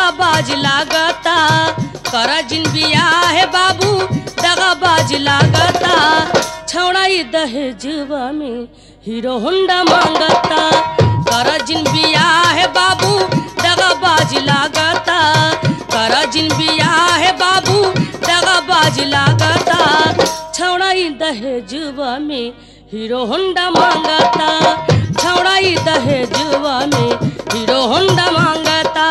दगाबाज लागता कर जिन बियाह बाबू दगाबाज लागता छौड़ाई दहेजवा में हीरो होंडा मांगता कर जिन बियाह बाबू दगाबाज लागता कर जिन बियाह बाबू दगाबाज लागता छौड़ाई दहेजवा में हीरो होंडा मांगता छौड़ाई दहेजवा में हीरो होंडा मांगता।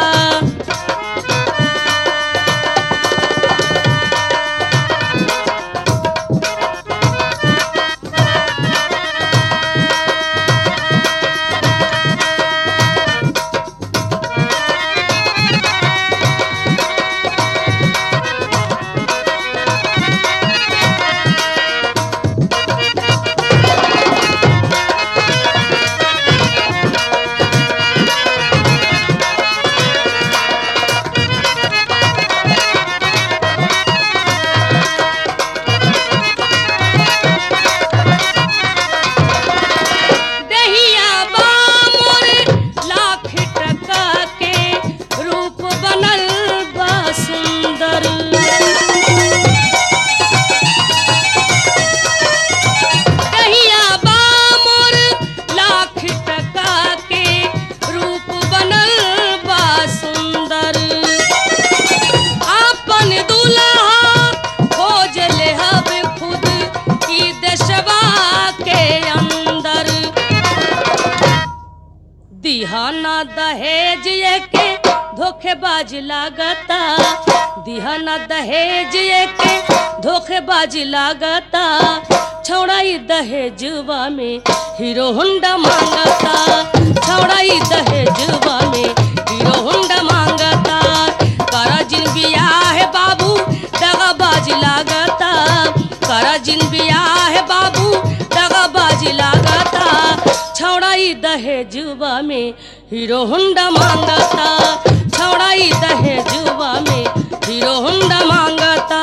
दिहाना दहेज के धोखेबाज लागता दिहाना दहेज के धोखेबाज लागता छौड़ाई दहेजवा में हीरो होंडा मांगता छौड़ाई दहेजवा में हीरो होंडा मांगता कर जिन बियाह बाबू दगाबाज लागता कर जिन बियाह बाबू दगाबाज लागता छौड़ाई दहेजवा में हीरो होंडा मांगता छौड़ाई दहेजवा में हीरो होंडा मांगता।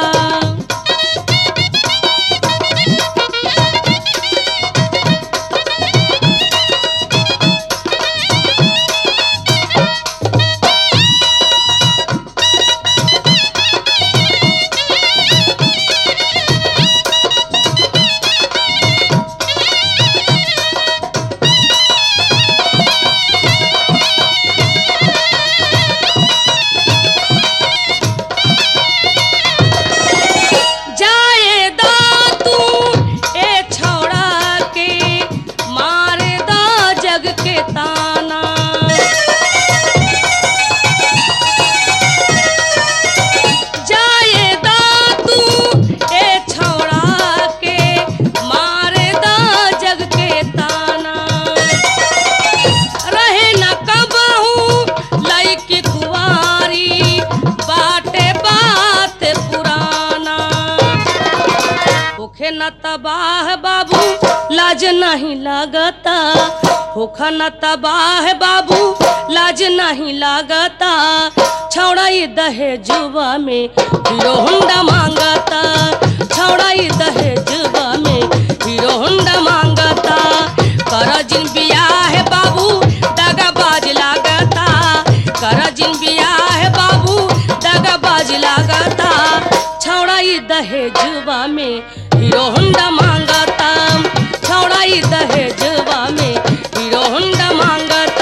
न तबाह बाबू लाज नहीं लागता होखा न तबाह बाबू लाज नहीं लागता छौड़ाई दहेजवा में हीरो होंडा मांगता छौड़ाई दहेजवा में हीरो होंडा मांगता कर जिन बियाह बाबू दगाबाज लागता कर जिन बियाह बाबू दगाबाज लागता छौड़ाई दहेजवा में हीरो होंडा मांगता छौड़ाई दहेजवा में हीरो होंडा मांगता।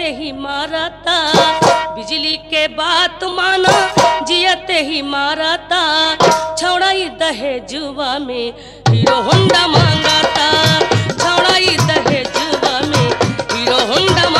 जियते ही मारता बिजली के बात माना जियते ही मारता छौड़ा ई दहेजुआ में हीरो होंडा मांगता छौड़ा ई दहेजुआ में हीरो होंडा